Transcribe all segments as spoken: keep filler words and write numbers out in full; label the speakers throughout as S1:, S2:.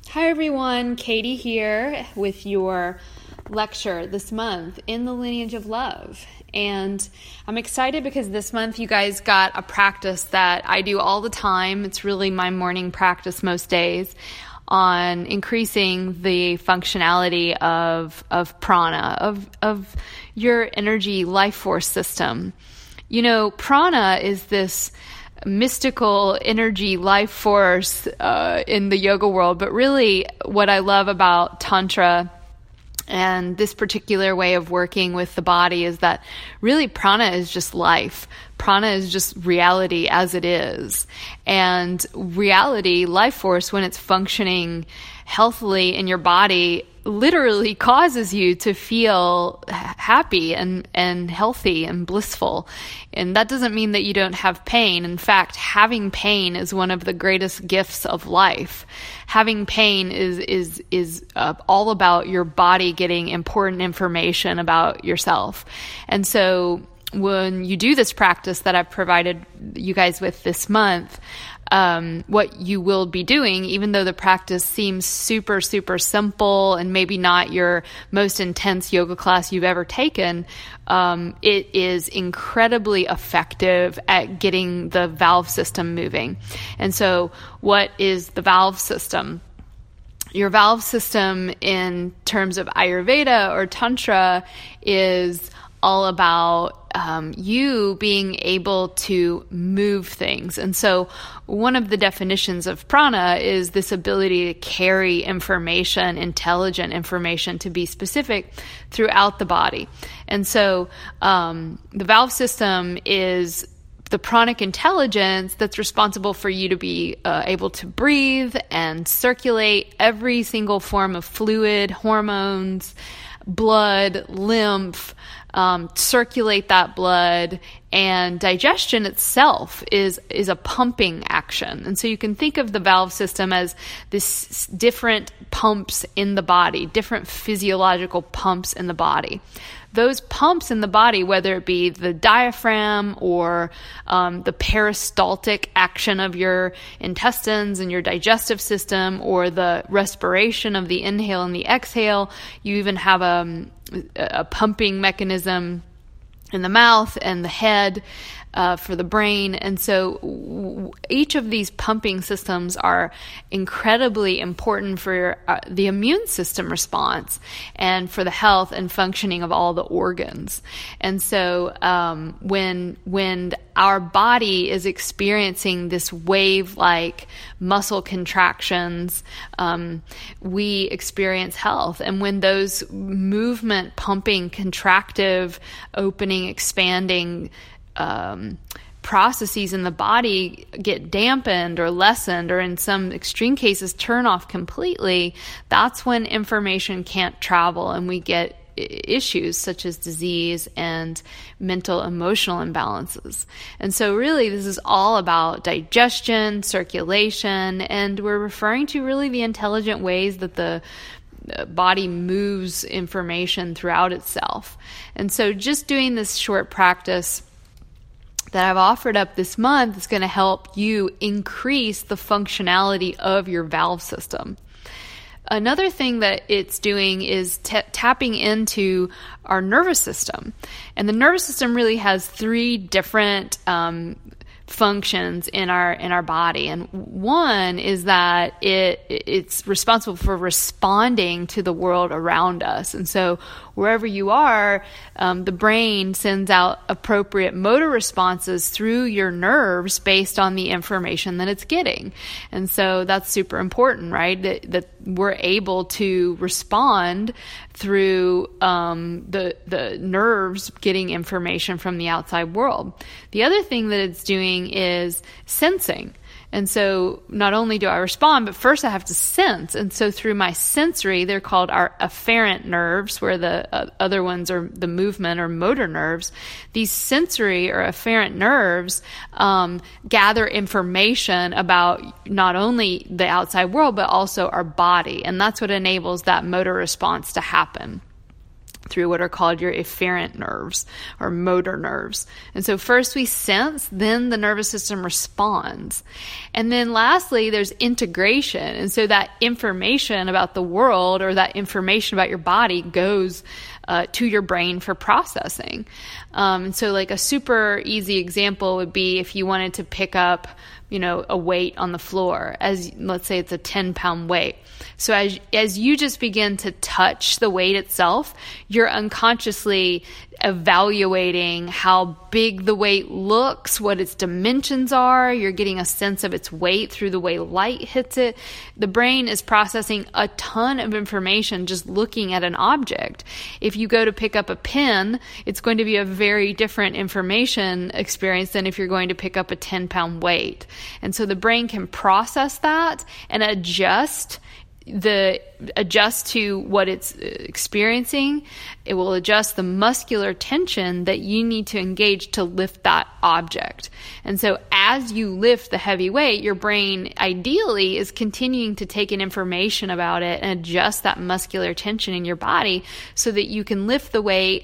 S1: Hi everyone, Katie here with your lecture this month in the Lineage of Love. And I'm excited because this month you guys got a practice that I do all the time. It's really my morning practice most days on increasing the functionality of of prana, of of your energy life force system. You know, prana is this mystical energy life force uh, in the yoga world, but really what I love about Tantra and this particular way of working with the body is that really prana is just life. Prana is just reality as it is. And reality, life force, when it's functioning healthily in your body, literally causes you to feel happy and, and healthy and blissful. And that doesn't mean that you don't have pain. In fact, having pain is one of the greatest gifts of life. Having pain is is is uh, all about your body getting important information about yourself. And so when you do this practice that I've provided you guys with this month, Um, what you will be doing, even though the practice seems super, super simple and maybe not your most intense yoga class you've ever taken, um, it is incredibly effective at getting the valve system moving. And so what is the valve system? Your valve system in terms of Ayurveda or Tantra is all about um, you being able to move things. And so one of the definitions of prana is this ability to carry information, intelligent information, to be specific, throughout the body. And so um, the valve system is the pranic intelligence that's responsible for you to be uh, able to breathe and circulate every single form of fluid, hormones, blood, lymph, um, circulate that blood, and digestion itself is is a pumping action. And so you can think of the valve system as this different pumps in the body, different physiological pumps in the body. Those pumps in the body, whether it be the diaphragm or um, the peristaltic action of your intestines and your digestive system, or the respiration of the inhale and the exhale, you even have a, a pumping mechanism in the mouth and the head uh, for the brain. And so w- each of these pumping systems are incredibly important for your, uh, the immune system response and for the health and functioning of all the organs. And so um, when when our body is experiencing this wave-like muscle contractions, um, we experience health. And when those movement, pumping, contractive, opening, expanding um, processes in the body get dampened or lessened, or in some extreme cases turn off completely, that's when information can't travel and we get issues such as disease and mental emotional imbalances. And so really this is all about digestion, circulation, and we're referring to really the intelligent ways that the body moves information throughout itself. And so just doing this short practice that I've offered up this month is going to help you increase the functionality of your valve system. Another thing that it's doing is t- tapping into our nervous system. And the nervous system really has three different um, functions in our in our body. And one is that it it's responsible for responding to the world around us. And so wherever you are, um, the brain sends out appropriate motor responses through your nerves based on the information that it's getting. And so that's super important, right? That, that we're able to respond through um, the the nerves getting information from the outside world. The other thing that it's doing is sensing. And so not only do I respond, but first I have to sense. And so through my sensory, they're called our afferent nerves, where the uh, other ones are the movement or motor nerves. These sensory or afferent nerves um, gather information about not only the outside world, but also our body. And that's what enables that motor response to happen. through what are called your efferent nerves or motor nerves. And so first we sense, then the nervous system responds. And then lastly, there's integration. And so that information about the world or that information about your body goes uh, to your brain for processing. Um, and so like a super easy example would be if you wanted to pick up, you know, a weight on the floor, as let's say it's a ten pound weight. So as, as you just begin to touch the weight itself, you're unconsciously evaluating how big the weight looks, what its dimensions are. You're getting a sense of its weight through the way light hits it. The brain is processing a ton of information just looking at an object. If you go to pick up a pen, it's going to be a very different information experience than if you're going to pick up a ten pound weight. And so the brain can process that and adjust the adjust to what it's experiencing. It will adjust the muscular tension that you need to engage to lift that object. And so as you lift the heavy weight, your brain ideally is continuing to take in information about it and adjust that muscular tension in your body so that you can lift the weight,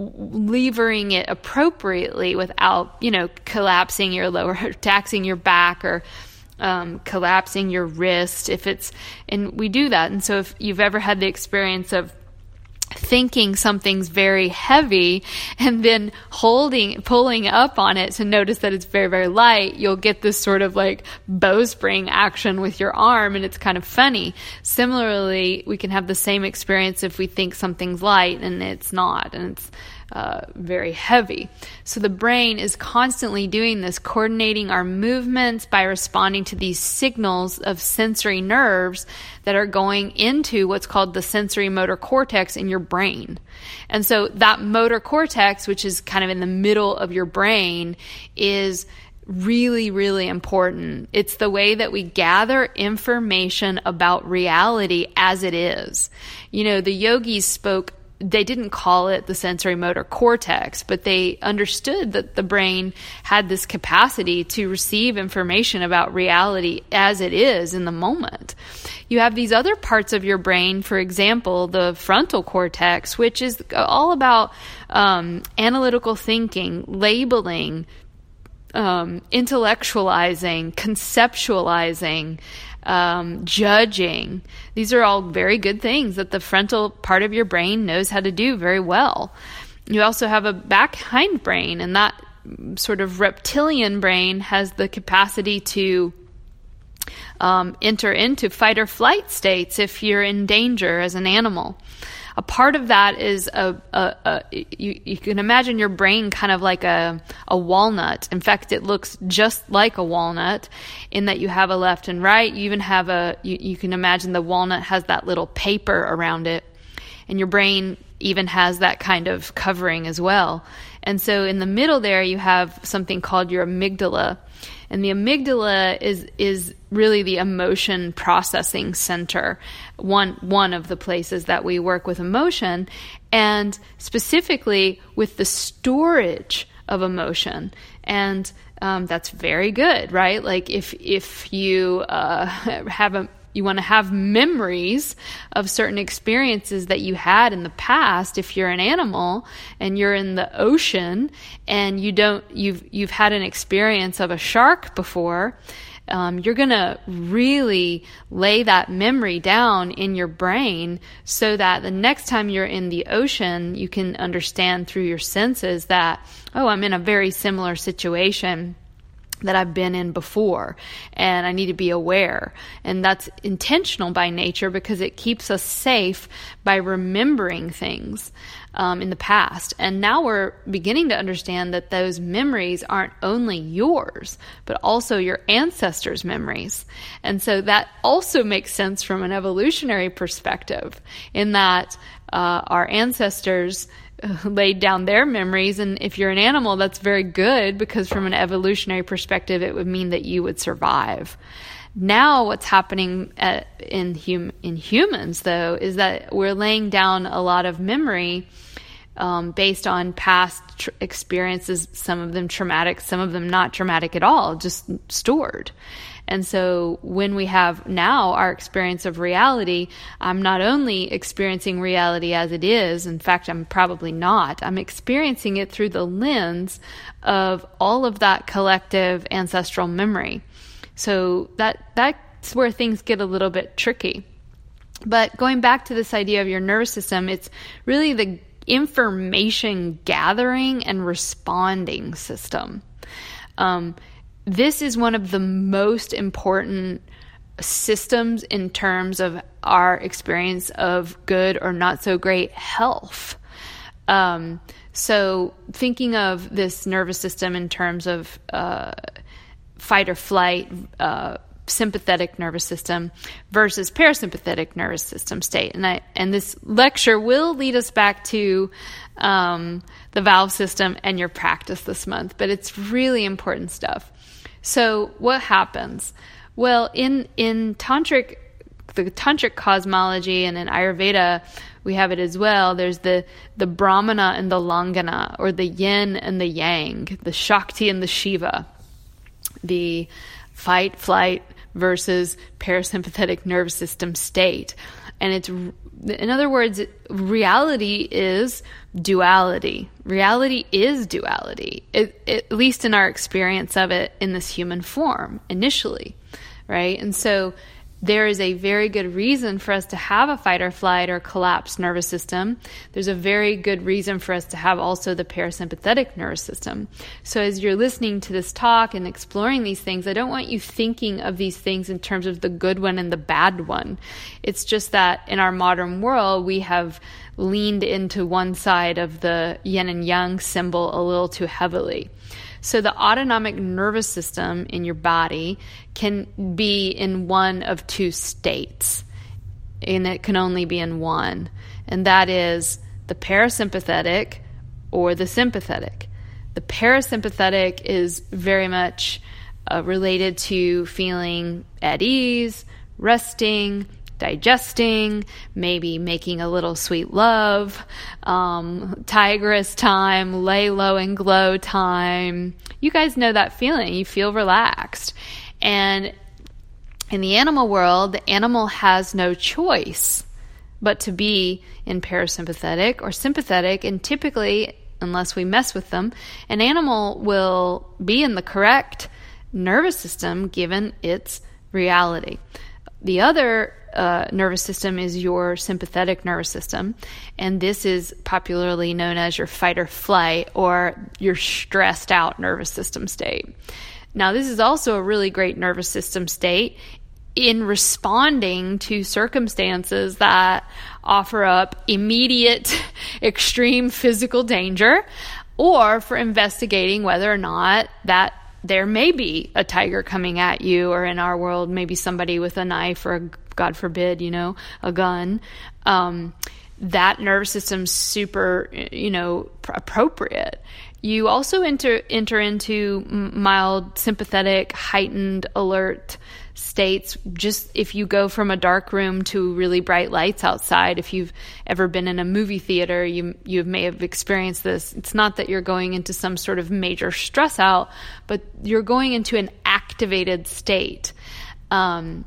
S1: levering it appropriately without, you know, collapsing your lower, taxing your back or Um, collapsing your wrist if it's, and we do that. And so if you've ever had the experience of thinking something's very heavy and then holding, pulling up on it to notice that it's very, very light, you'll get this sort of like bowspring action with your arm, and it's kind of funny. Similarly, we can have the same experience if we think something's light and it's not, and it's Uh, very heavy. So the brain is constantly doing this, coordinating our movements by responding to these signals of sensory nerves that are going into what's called the sensory motor cortex in your brain. And so that motor cortex, which is kind of in the middle of your brain, is really, really important. It's the way that we gather information about reality as it is. You know, the yogis spoke They didn't call it the sensory motor cortex, but they understood that the brain had this capacity to receive information about reality as it is in the moment. You have these other parts of your brain, for example, the frontal cortex, which is all about um, analytical thinking, labeling, um, intellectualizing, conceptualizing, Um, judging. These are all very good things that the frontal part of your brain knows how to do very well. You also have a back hindbrain, and that sort of reptilian brain has the capacity to um, enter into fight or flight states if you're in danger as an animal. A part of that is a, a, a you, you can imagine your brain kind of like a, a walnut. In fact, it looks just like a walnut in that you have a left and right. You even have a, you, you can imagine the walnut has that little paper around it, and your brain even has that kind of covering as well. And so in the middle there, you have something called your amygdala. And the amygdala is is really the emotion processing center, one one of the places that we work with emotion, and specifically with the storage of emotion. And um, that's very good, right? Like if if you uh, have a you want to have memories of certain experiences that you had in the past. If you're an animal and you're in the ocean and you don't, you've you've had an experience of a shark before, um, you're going to really lay that memory down in your brain so that the next time you're in the ocean, you can understand through your senses that, oh, I'm in a very similar situation that I've been in before, and I need to be aware. And that's intentional by nature because it keeps us safe by remembering things um, in the past. And now we're beginning to understand that those memories aren't only yours, but also your ancestors' memories. And so that also makes sense from an evolutionary perspective in that uh, our ancestors laid down their memories, and if you're an animal, that's very good because from an evolutionary perspective, it would mean that you would survive. Now what's happening at, in hum, in humans, though, is that we're laying down a lot of memory um, based on past tr- experiences, some of them traumatic, some of them not traumatic at all, just stored. And so when we have now our experience of reality, I'm not only experiencing reality as it is, in fact, I'm probably not, I'm experiencing it through the lens of all of that collective ancestral memory. So that that's where things get a little bit tricky. But going back to this idea of your nervous system, it's really the information gathering and responding system. Um, This is one of the most important systems in terms of our experience of good or not so great health. Um, so thinking of this nervous system in terms of uh, fight or flight, uh, sympathetic nervous system versus parasympathetic nervous system state. And I, and this lecture will lead us back to um, the valve system and your practice this month, but it's really important stuff. So what happens? Well, in, in tantric, the tantric cosmology, and in Ayurveda, we have it as well. There's the, the Brahmana and the Langana, or the yin and the yang, the Shakti and the Shiva, the fight, flight versus parasympathetic nervous system state. And it's, in other words, reality is duality. Reality is duality, it, it, at least in our experience of it in this human form initially, right? And so there is a very good reason for us to have a fight or flight or collapsed nervous system. There's a very good reason for us to have also the parasympathetic nervous system. So as you're listening to this talk and exploring these things, I don't want you thinking of these things in terms of the good one and the bad one. It's just that in our modern world, we have leaned into one side of the yin and yang symbol a little too heavily. So the autonomic nervous system in your body can be in one of two states, and it can only be in one, and that is the parasympathetic or the sympathetic. The parasympathetic is very much uh, related to feeling at ease, resting, digesting, maybe making a little sweet love, um, tigress time, lay low and glow time. You guys know that feeling. You feel relaxed. And in the animal world, the animal has no choice but to be in parasympathetic or sympathetic. And typically, unless we mess with them, an animal will be in the correct nervous system given its reality. The other uh, nervous system is your sympathetic nervous system, and this is popularly known as your fight or flight or your stressed out nervous system state. Now, this is also a really great nervous system state in responding to circumstances that offer up immediate, extreme physical danger, or for investigating whether or not that there may be a tiger coming at you, or in our world, maybe somebody with a knife or, a, God forbid, you know, a gun. Um, that nervous system's super, you know, pr- appropriate. You also enter enter into mild sympathetic, heightened, alert states just if you go from a dark room to really bright lights outside. If you've ever been in a movie theater, you you may have experienced this. It's not that you're going into some sort of major stress out, but you're going into an activated state. Um,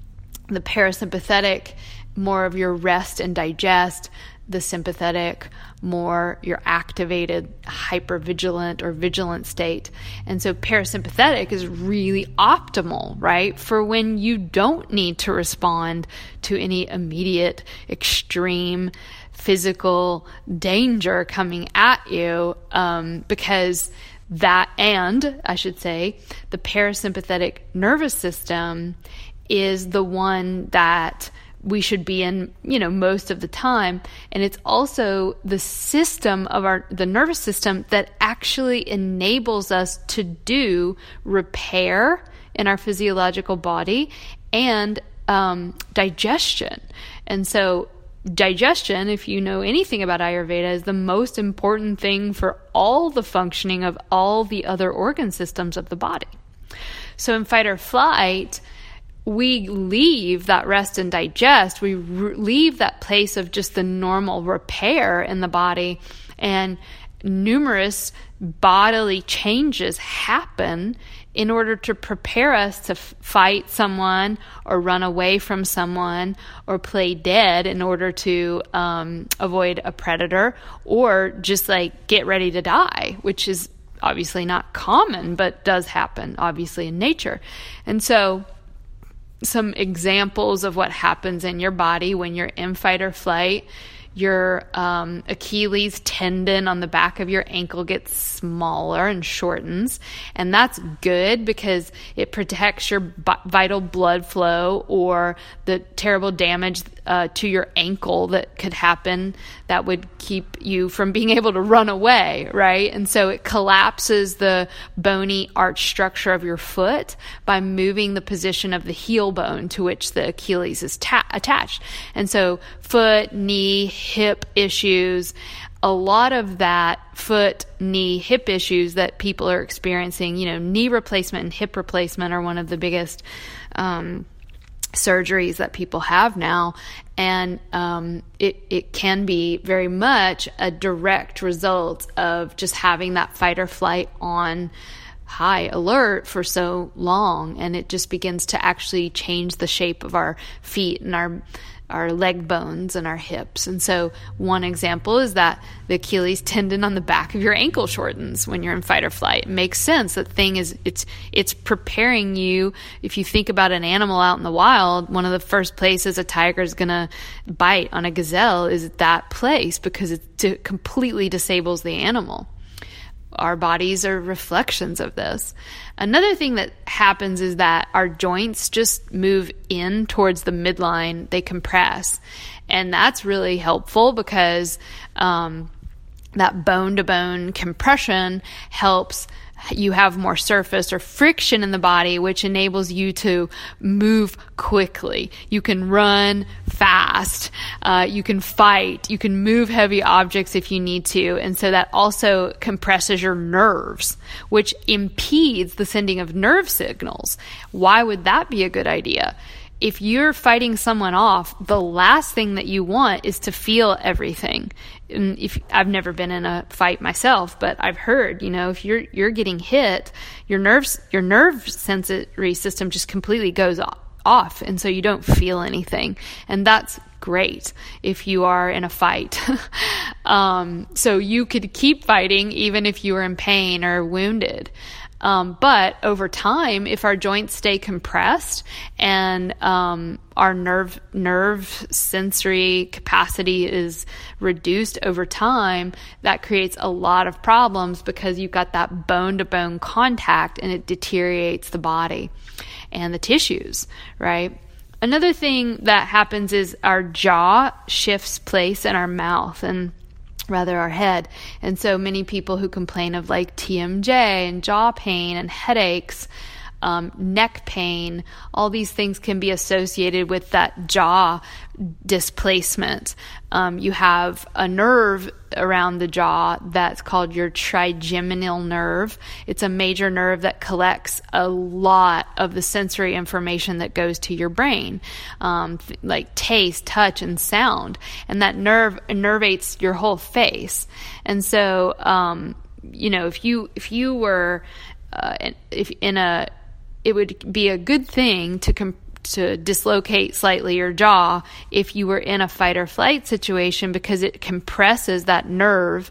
S1: the parasympathetic, more of your rest and digest. The sympathetic, more your activated, hypervigilant or vigilant state. And so parasympathetic is really optimal, right? For when you don't need to respond to any immediate, extreme physical danger coming at you, um, because that, and I should say, the parasympathetic nervous system is the one that we should be in, you know, most of the time. And it's also the system of our, the nervous system that actually enables us to do repair in our physiological body and um, digestion. And so digestion, if you know anything about Ayurveda, is the most important thing for all the functioning of all the other organ systems of the body. So in fight or flight, we leave that rest and digest, we re- leave that place of just the normal repair in the body, And numerous bodily changes happen in order to prepare us to f- fight someone or run away from someone or play dead in order to um, avoid a predator, or just like get ready to die, which is obviously not common, but does happen obviously in nature. And so some examples of what happens in your body when you're in fight or flight: your um, Achilles tendon on the back of your ankle gets smaller and shortens. And that's good because it protects your b- vital blood flow or the terrible damage uh, to your ankle that could happen that would keep you from being able to run away, right? And so it collapses the bony arch structure of your foot by moving the position of the heel bone to which the Achilles is ta- attached. And so foot, knee, hip issues, a lot of that foot, knee, hip issues that people are experiencing, you know, knee replacement and hip replacement are one of the biggest um, surgeries that people have now. And um, it, it can be very much a direct result of just having that fight or flight on high alert for so long. And it just begins to actually change the shape of our feet and our our leg bones and our hips. And so one example is that the Achilles tendon on the back of your ankle shortens when you're in fight or flight. It makes sense. The thing is, it's it's preparing you. If you think about an animal out in the wild, one of the first places a tiger is going to bite on a gazelle is that place, because it t- completely disables the animal. Our bodies are reflections of this. Another thing that happens is that our joints just move in towards the midline. They compress. And that's really helpful because um, that bone-to-bone compression helps you have more surface or friction in the body, which enables you to move quickly. You can run fast. Uh, you can fight. You can move heavy objects if you need to. And so that also compresses your nerves, which impedes the sending of nerve signals. Why would that be a good idea? If you're fighting someone off, the last thing that you want is to feel everything. And if I've never been in a fight myself, but I've heard, you know, if you're you're getting hit, your nerves, your nerve sensory system just completely goes off, and so you don't feel anything. And that's great if you are in a fight. um, so you could keep fighting even if you are in pain or wounded. Um, but over time, if our joints stay compressed and um, our nerve nerve sensory capacity is reduced over time, that creates a lot of problems because you've got that bone-to-bone contact, and it deteriorates the body and the tissues, right? Another thing that happens is our jaw shifts place in our mouth, and rather our head. And so many people who complain of like T M J and jaw pain and headaches, um, neck pain, all these things can be associated with that jaw displacement. Um, you have a nerve around the jaw that's called your trigeminal nerve. It's a major nerve that collects a lot of the sensory information that goes to your brain, um, th- like taste, touch, and sound. And that nerve innervates your whole face. And so, um, you know, if you if you were uh, if in a, it would be a good thing to compare to dislocate slightly your jaw if you were in a fight or flight situation, because it compresses that nerve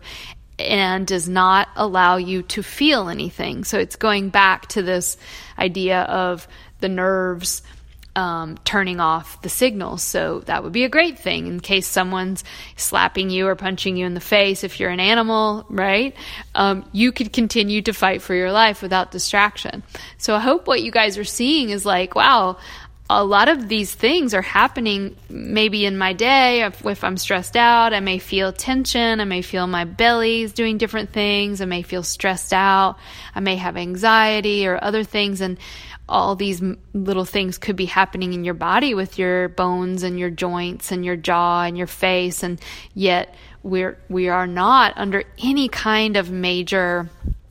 S1: and does not allow you to feel anything. So it's going back to this idea of the nerves um, turning off the signals. So that would be a great thing in case someone's slapping you or punching you in the face. If you're an animal, right, um, you could continue to fight for your life without distraction. So I hope what you guys are seeing is like, wow, a lot of these things are happening maybe in my day. If, if I'm stressed out, I may feel tension. I may feel my belly's doing different things. I may feel stressed out. I may have anxiety or other things. And all these little things could be happening in your body with your bones and your joints and your jaw and your face. And yet we're, we are not under any kind of major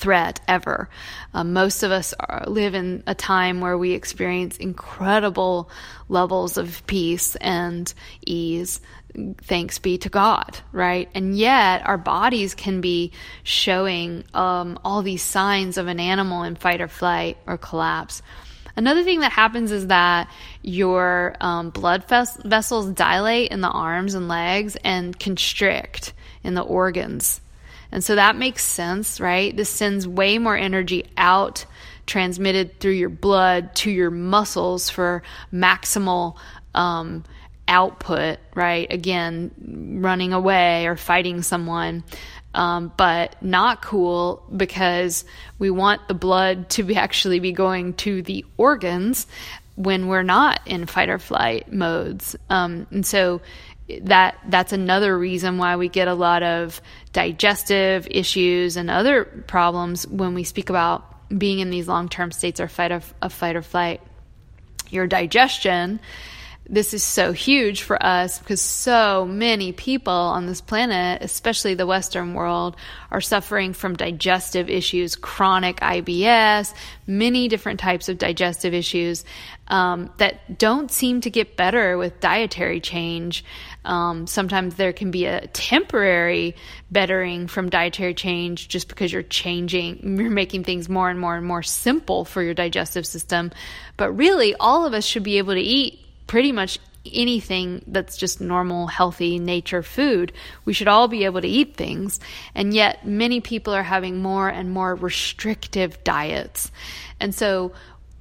S1: threat ever. Uh, most of us are, live in a time where we experience incredible levels of peace and ease, thanks be to God, right? And yet our bodies can be showing um, all these signs of an animal in fight or flight or collapse. Another thing that happens is that your um, blood ves- vessels dilate in the arms and legs and constrict in the organs. And so that makes sense, right? This sends way more energy out, transmitted through your blood to your muscles for maximal um, output, right? Again, running away or fighting someone. Um, but not cool because we want the blood to be actually be going to the organs when we're not in fight or flight modes. Um, and so that that's another reason why we get a lot of digestive issues and other problems when we speak about being in these long-term states or fight of, of fight or flight. Your digestion, this is so huge for us because so many people on this planet, especially the Western world, are suffering from digestive issues, chronic I B S, many different types of digestive issues um, that don't seem to get better with dietary change. Um, sometimes there can be a temporary bettering from dietary change just because you're changing, you're making things more and more and more simple for your digestive system. But really, all of us should be able to eat pretty much anything that's just normal, healthy nature food. We should all be able to eat things. And yet many people are having more and more restrictive diets. And so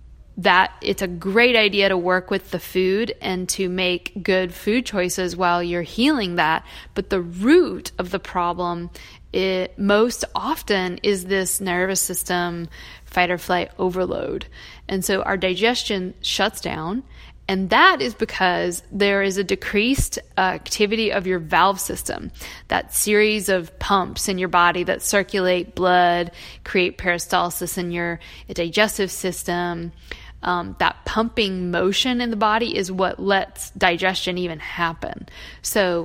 S1: that it's a great idea to work with the food and to make good food choices while you're healing that. But the root of the problem, it most often is this nervous system fight or flight overload. And so our digestion shuts down. And that is because there is a decreased uh, activity of your valve system, that series of pumps in your body that circulate blood, create peristalsis in your digestive system. Um, that pumping motion in the body is what lets digestion even happen. So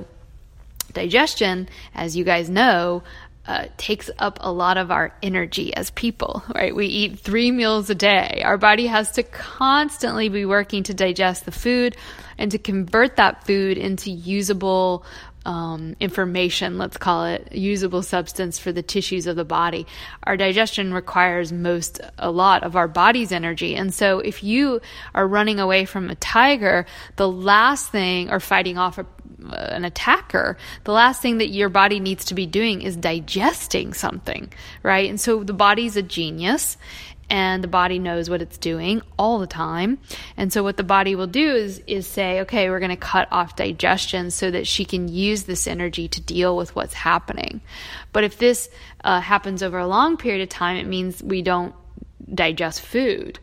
S1: digestion, as you guys know, Uh, takes up a lot of our energy as people, right? We eat three meals a day. Our body has to constantly be working to digest the food and to convert that food into usable um, information, let's call it, usable substance for the tissues of the body. Our digestion requires most, a lot of our body's energy. And so if you are running away from a tiger, the last thing, or fighting off a an attacker, the last thing that your body needs to be doing is digesting something, right? And so the body's a genius, and the body knows what it's doing all the time. And so what the body will do is is say, okay, we're going to cut off digestion so that she can use this energy to deal with what's happening. But if this uh, happens over a long period of time, it means we don't digest food.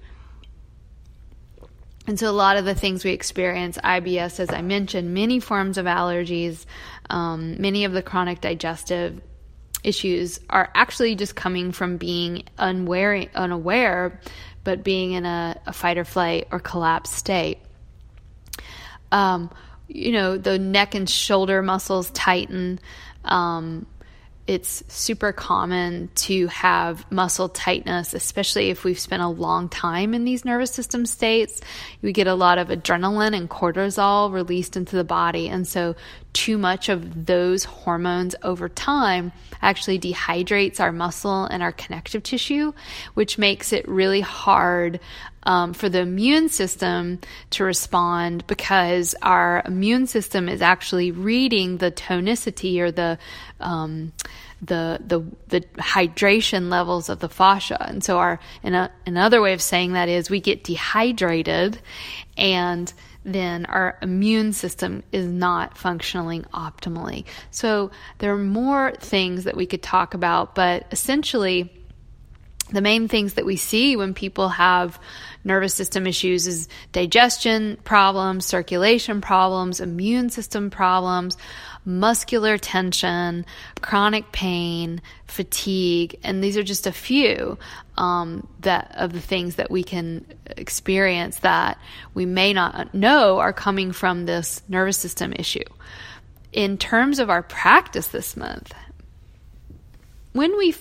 S1: And so a lot of the things we experience, I B S, as I mentioned, many forms of allergies, um, many of the chronic digestive issues are actually just coming from being unaware, unaware but being in a, a fight or flight or collapse state. Um, you know, the neck and shoulder muscles tighten. Um, It's super common to have muscle tightness, especially if we've spent a long time in these nervous system states. We get a lot of adrenaline and cortisol released into the body. And so too much of those hormones over time actually dehydrates our muscle and our connective tissue, which makes it really hard um, for the immune system to respond, because our immune system is actually reading the tonicity or the um, the the the hydration levels of the fascia. And so our in a, another way of saying that is we get dehydrated, and then our immune system is not functioning optimally. So there are more things that we could talk about, but essentially the main things that we see when people have nervous system issues is digestion problems, circulation problems, immune system problems, muscular tension, chronic pain, fatigue, and these are just a few um, that of the things that we can experience that we may not know are coming from this nervous system issue. In terms of our practice this month, when we f-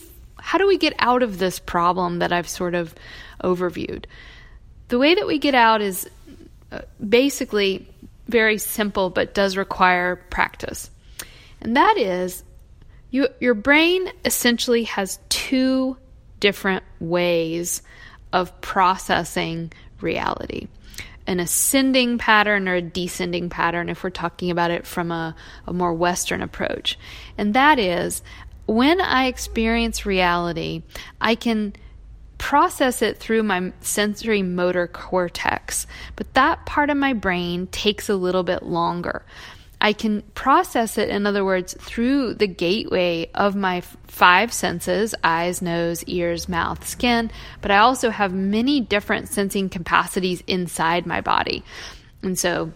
S1: how do we get out of this problem that I've sort of overviewed? The way that we get out is basically very simple, but does require practice. And that is, you, your brain essentially has two different ways of processing reality. An ascending pattern or a descending pattern, if we're talking about it from a, a more Western approach. And that is, when I experience reality, I can process it through my sensory motor cortex, but that part of my brain takes a little bit longer. I can process it, in other words, through the gateway of my five senses: eyes, nose, ears, mouth, skin, but I also have many different sensing capacities inside my body. And so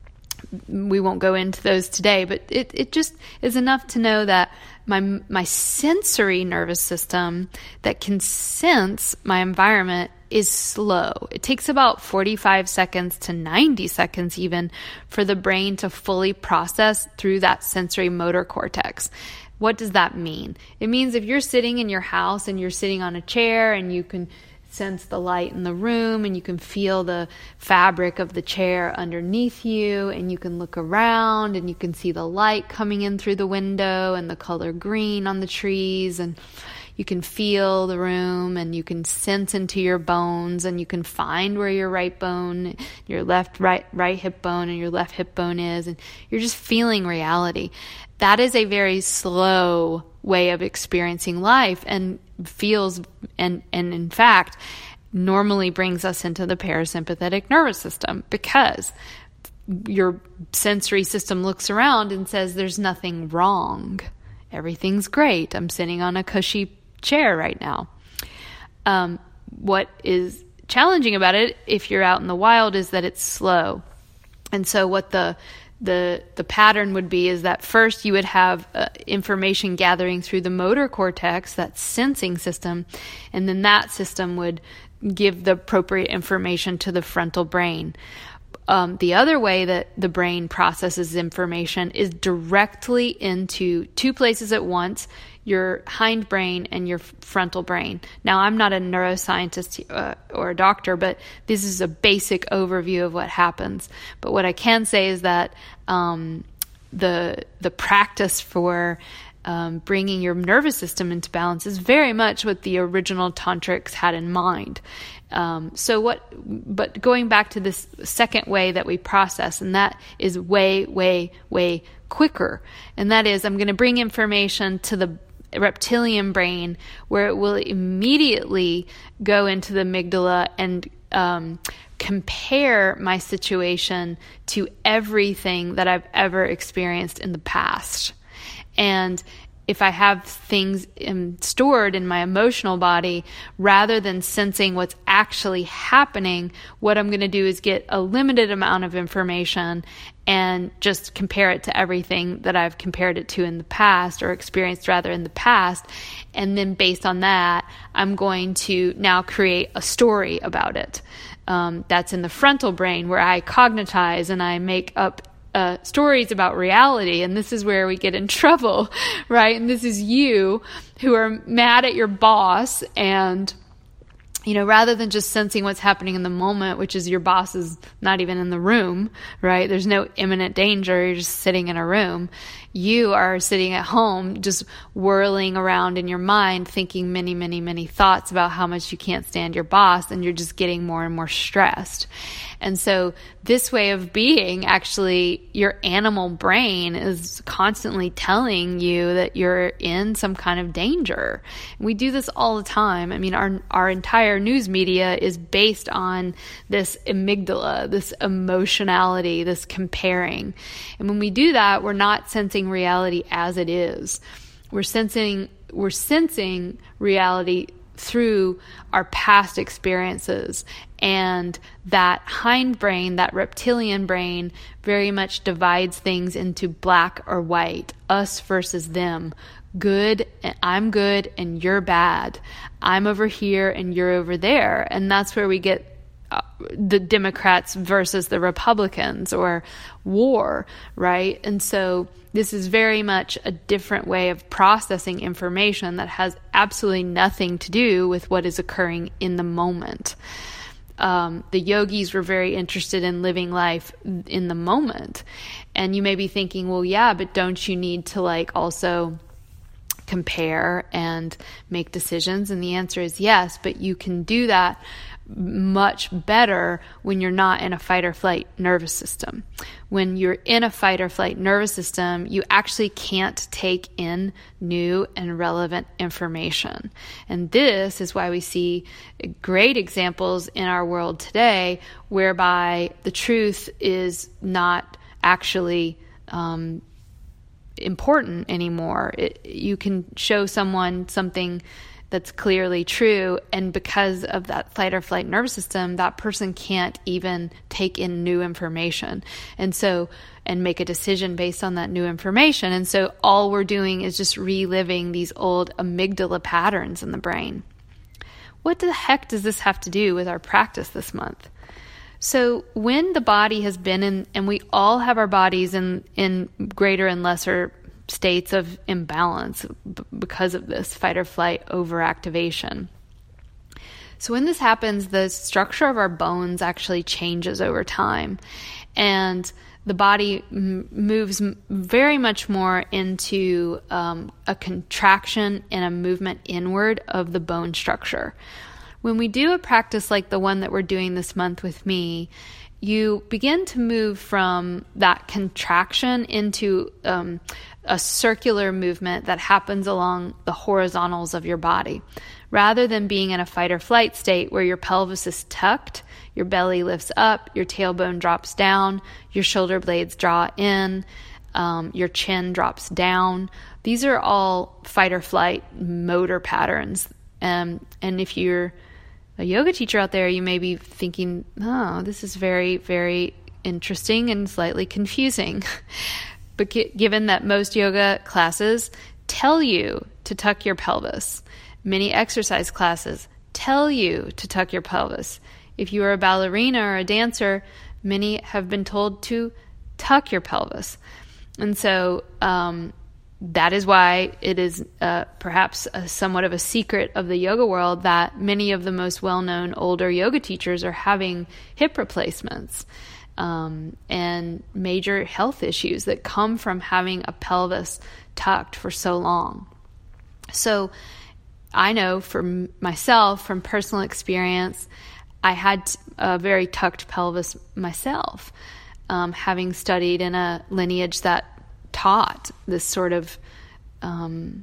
S1: we won't go into those today, but it, it just is enough to know that my my sensory nervous system that can sense my environment is slow. It takes about forty-five seconds to ninety seconds even for the brain to fully process through that sensory motor cortex. What does that mean? It means if you're sitting in your house and you're sitting on a chair and you can sense the light in the room and you can feel the fabric of the chair underneath you, and you can look around and you can see the light coming in through the window and the color green on the trees, and you can feel the room and you can sense into your bones, and you can find where your right bone, your left right right hip bone and your left hip bone is, and you're just feeling reality. That is a very slow way of experiencing life, and feels and and in fact normally brings us into the parasympathetic nervous system, because your sensory system looks around and says there's nothing wrong. Everything's great. I'm sitting on a cushy chair right now. Um, what is challenging about it, if you're out in the wild, is that it's slow. And so what the the the pattern would be is that first you would have uh, information gathering through the motor cortex, that sensing system, and then that system would give the appropriate information to the frontal brain. Um, the other way that the brain processes information is directly into two places at once: your hindbrain and your frontal brain. Now, I'm not a neuroscientist uh, or a doctor, but this is a basic overview of what happens. But what I can say is that um, the the practice for um, bringing your nervous system into balance is very much what the original tantrics had in mind. Um, so what, but going back to this second way that we process, and that is way, way, way quicker. And that is, I'm going to bring information to the reptilian brain, where it will immediately go into the amygdala and um, compare my situation to everything that I've ever experienced in the past. And if I have things in, stored in my emotional body, rather than sensing what's actually happening, what I'm going to do is get a limited amount of information and just compare it to everything that I've compared it to in the past, or experienced rather in the past. And then based on that, I'm going to now create a story about it. Um, that's in the frontal brain, where I cognitize and I make up Uh, stories about reality. And this is where we get in trouble, right? And this is you who are mad at your boss, and you know, rather than just sensing what's happening in the moment, which is your boss is not even in the room, right? There's no imminent danger. You're just sitting in a room. You are sitting at home, just whirling around in your mind, thinking many, many, many thoughts about how much you can't stand your boss, and you're just getting more and more stressed. And so this way of being, actually, your animal brain is constantly telling you that you're in some kind of danger. And we do this all the time. I mean, our our entire news media is based on this amygdala, this emotionality, this comparing. And when we do that, we're not sensing reality as it is. We're sensing we're sensing reality through our past experiences. And that hindbrain, that reptilian brain, very much divides things into black or white, us versus them. Good, I'm good and you're bad. I'm over here and you're over there. And that's where we get uh, the Democrats versus the Republicans, or war, right? And so this is very much a different way of processing information that has absolutely nothing to do with what is occurring in the moment. Um, the yogis were very interested in living life in the moment. And you may be thinking, well, yeah, but don't you need to like also compare and make decisions? And the answer is yes, but you can do that much better when you're not in a fight or flight nervous system. When you're in a fight or flight nervous system, you actually can't take in new and relevant information. And this is why we see great examples in our world today whereby the truth is not actually um, important anymore. It, you can show someone something that's clearly true, and because of that fight or flight nervous system, that person can't even take in new information and so and make a decision based on that new information. And so all we're doing is just reliving these old amygdala patterns in the brain. What the heck does this have to do with our practice this month? So when the body has been in, and we all have our bodies in, in greater and lesser states of imbalance b- because of this fight or flight overactivation. So when this happens, the structure of our bones actually changes over time, and the body m- moves m- very much more into um, a contraction and a movement inward of the bone structure. When we do a practice like the one that we're doing this month with me, you begin to move from that contraction into um, a circular movement that happens along the horizontals of your body. Rather than being in a fight or flight state where your pelvis is tucked, your belly lifts up, your tailbone drops down, your shoulder blades draw in, um, your chin drops down. These are all fight or flight motor patterns. Um, and if you're a yoga teacher out there, you may be thinking, oh, this is very, very interesting and slightly confusing. But g- given that most yoga classes tell you to tuck your pelvis, many exercise classes tell you to tuck your pelvis. If you are a ballerina or a dancer, many have been told to tuck your pelvis. And so um, that is why it is uh, perhaps a, somewhat of a secret of the yoga world that many of the most well-known older yoga teachers are having hip replacements um, and major health issues that come from having a pelvis tucked for so long. So I know for myself, from personal experience, I had a very tucked pelvis myself, um, having studied in a lineage that taught this sort of um,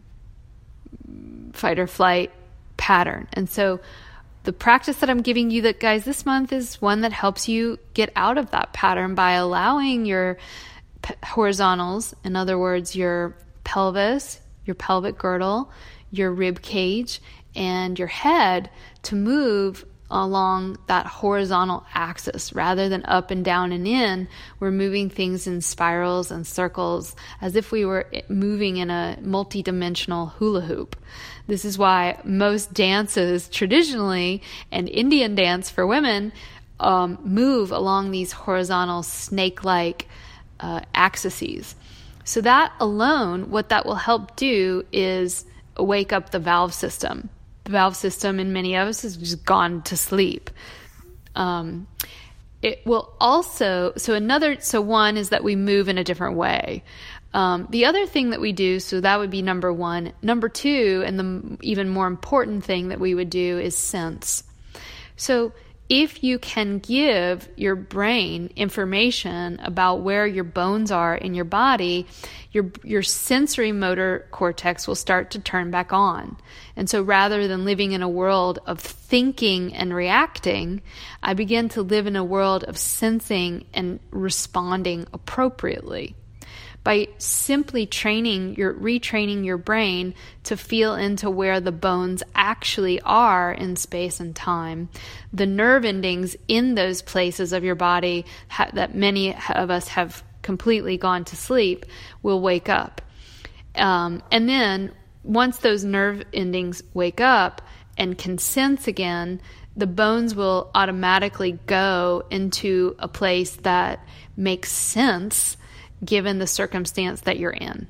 S1: fight or flight pattern. And so the practice that I'm giving you, that guys, this month is one that helps you get out of that pattern by allowing your p- horizontals, in other words, your pelvis, your pelvic girdle, your rib cage, and your head to move along that horizontal axis rather than up and down and in. We're moving things in spirals and circles as if we were moving in a multi-dimensional hula hoop. This is why most dances traditionally, and Indian dance for women, um, move along these horizontal snake-like uh, axes. So that alone, what that will help do is wake up the valve system. The valve system in many of us has just gone to sleep. Um, it will also, so another, so one is that we move in a different way. Um, the other thing that we do, so that would be number one. Number two, and the even more important thing that we would do is sense. So if you can give your brain information about where your bones are in your body, your your sensory motor cortex will start to turn back on. And so rather than living in a world of thinking and reacting, I begin to live in a world of sensing and responding appropriately. By simply training your, retraining your brain to feel into where the bones actually are in space and time, the nerve endings in those places of your body ha- that many of us have completely gone to sleep will wake up. Um, and then once those nerve endings wake up and can sense again, the bones will automatically go into a place that makes sense given the circumstance that you're in.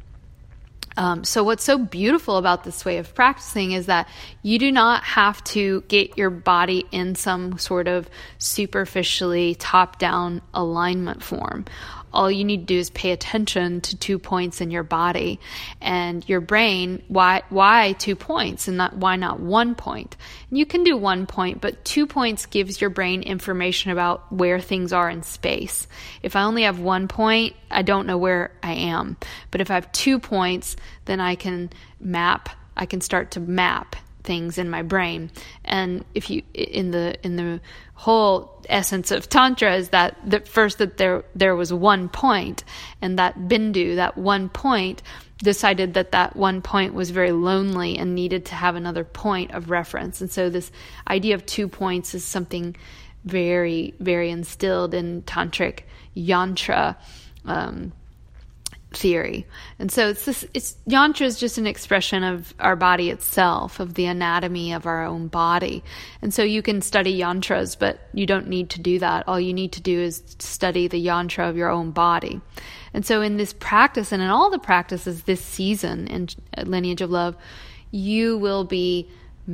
S1: Um, so what's so beautiful about this way of practicing is that you do not have to get your body in some sort of superficially top-down alignment form. All you need to do is pay attention to two points in your body and your brain. Why, why two points and not, why not one point? You can do one point, but two points gives your brain information about where things are in space. If I only have one point, I don't know where I am. But if I have two points, then I can map, I can start to map things in my brain. And if you, in the, in the whole essence of Tantra is that the first that there, there was one point, and that bindu, that one point, decided that that one point was very lonely and needed to have another point of reference. And so this idea of two points is something very, very instilled in Tantric yantra, um, theory. And so it's this, it's yantra is just an expression of our body itself, of the anatomy of our own body. And so you can study yantras, but you don't need to do that. All you need to do is study the yantra of your own body. And so in this practice and in all the practices this season in Lineage of Love, you will be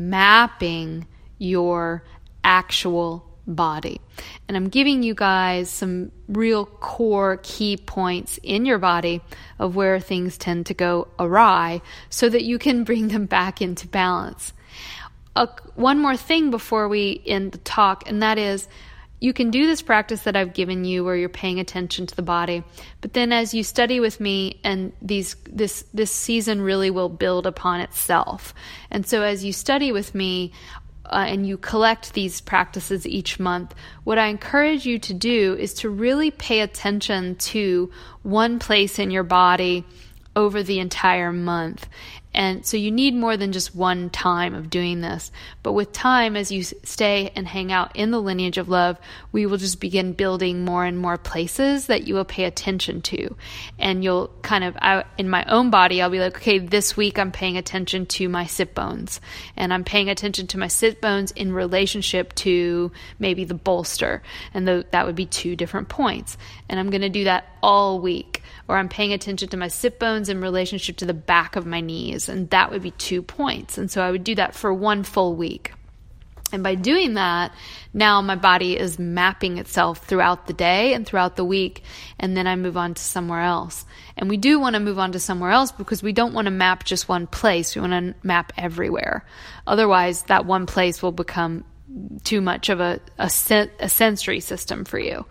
S1: mapping your actual body. And I'm giving you guys some real core key points in your body of where things tend to go awry so that you can bring them back into balance. Uh, one more thing before we end the talk, and that is you can do this practice that I've given you where you're paying attention to the body, but then as you study with me, and these this this season really will build upon itself. And so as you study with me, Uh, and you collect these practices each month, what I encourage you to do is to really pay attention to one place in your body over the entire month. And so you need more than just one time of doing this. But with time, as you stay and hang out in the Lineage of Love, we will just begin building more and more places that you will pay attention to. And you'll kind of, I, in my own body, I'll be like, okay, this week I'm paying attention to my sit bones. And I'm paying attention to my sit bones in relationship to maybe the bolster. And the, that would be two different points. And I'm going to do that all week. Or I'm paying attention to my sit bones in relationship to the back of my knees, and that would be two points. And so I would do that for one full week. And by doing that, now my body is mapping itself throughout the day and throughout the week, and then I move on to somewhere else. And we do want to move on to somewhere else because we don't want to map just one place. We want to map everywhere. Otherwise, that one place will become too much of a, a, sen- a sensory system for you.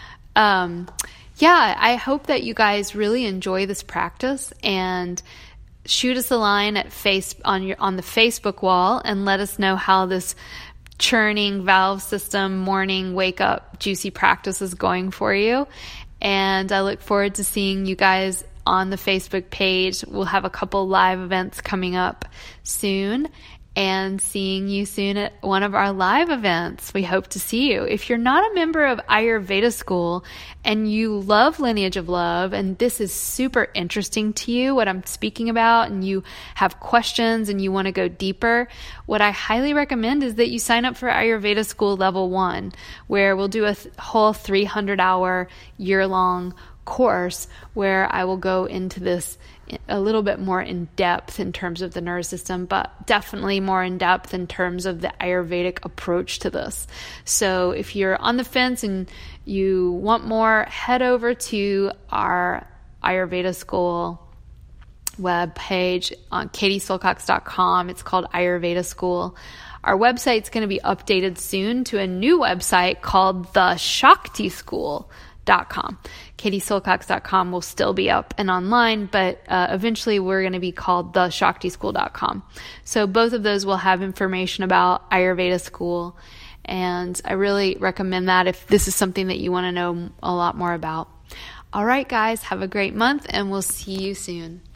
S1: Um... Yeah, I hope that you guys really enjoy this practice, and shoot us a line at face on your on the Facebook wall and let us know how this churning valve system morning wake up juicy practice is going for you. And I look forward to seeing you guys on the Facebook page. We'll have a couple live events coming up soon, and seeing you soon at one of our live events. We hope to see you. If you're not a member of Ayurveda School and you love Lineage of Love, and this is super interesting to you, what I'm speaking about, and you have questions and you want to go deeper, what I highly recommend is that you sign up for Ayurveda School Level one, where we'll do a th- whole three hundred hour year-long course where I will go into this a little bit more in depth in terms of the nervous system, but definitely more in depth in terms of the Ayurvedic approach to this. So if you're on the fence and you want more, head over to our Ayurveda School web page on katie silcox dot com. It's called Ayurveda School. Our website's going to be updated soon to a new website called the Shakti School. Dot com. katie silcox dot com will still be up and online, but uh, eventually we're going to be called the shakti school dot com. So both of those will have information about Ayurveda School, and I really recommend that if this is something that you want to know a lot more about. All right, guys, have a great month, and we'll see you soon.